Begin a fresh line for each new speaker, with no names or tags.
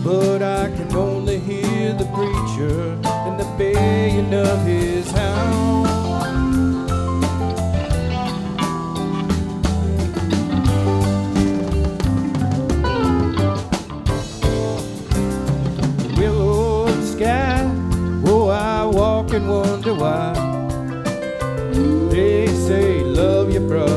but I can only hear the preacher and the baying of his hound. The willow of the sky, oh, I walk and wonder why. They say love your brother,